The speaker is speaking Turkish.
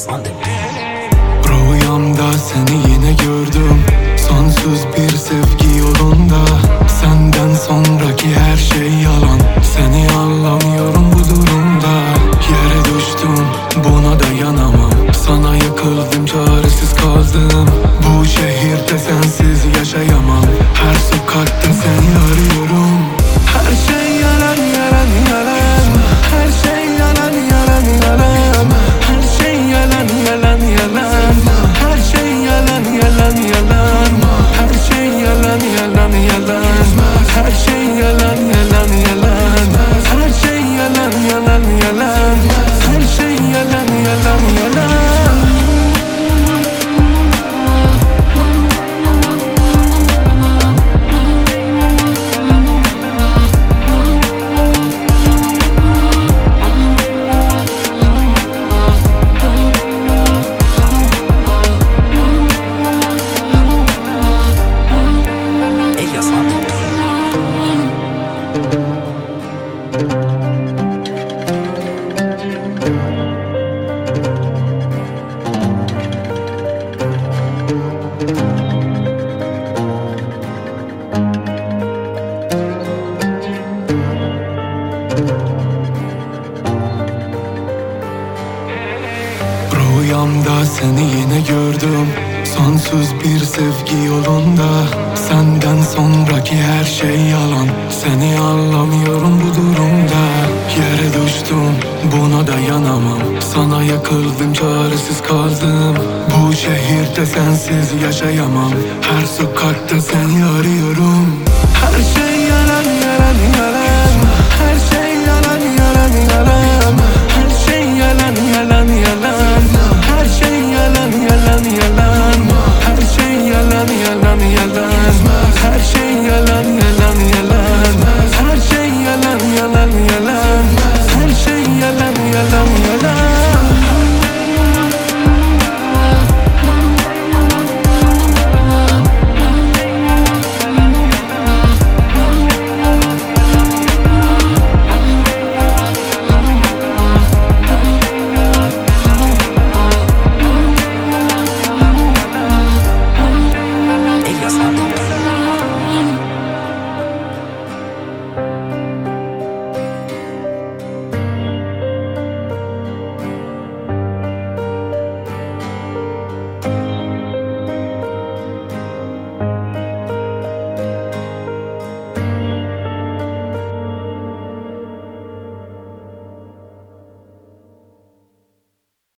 Rüyamda seni yine gördüm, sonsuz bir sevgi yolunda. Senden sonraki her şey yalan, seni anlamıyorum bu durumda. Yere düştüm, buna dayanamam, sana yıkıldım, çaresiz kaldım. Bu şehirde sensiz yaşayamam, her sokakta seni arıyorum. Her şey yalan, yalan, yalan. Her şey yalan, yalan, yalan. Her şey yalan, yalan, yalan. Her şey yalan, yalan, yalan. Her şey yalan, yalan, yalan. Her şey yalan, yalan, yalan. Her şey yalan, yalan, yalan. Her şey yalan, yalan, yalan. Rüyamda seni yine gördüm, sonsuz bir sevgi yolunda. Senden sonraki her şey yalan, seni anlamıyorum bu durumda. Yere düştüm, buna dayanamam, sana yakıldım, çaresiz kaldım. Bu şehirde sensiz yaşayamam, her sokakta seni arıyorum. Her şey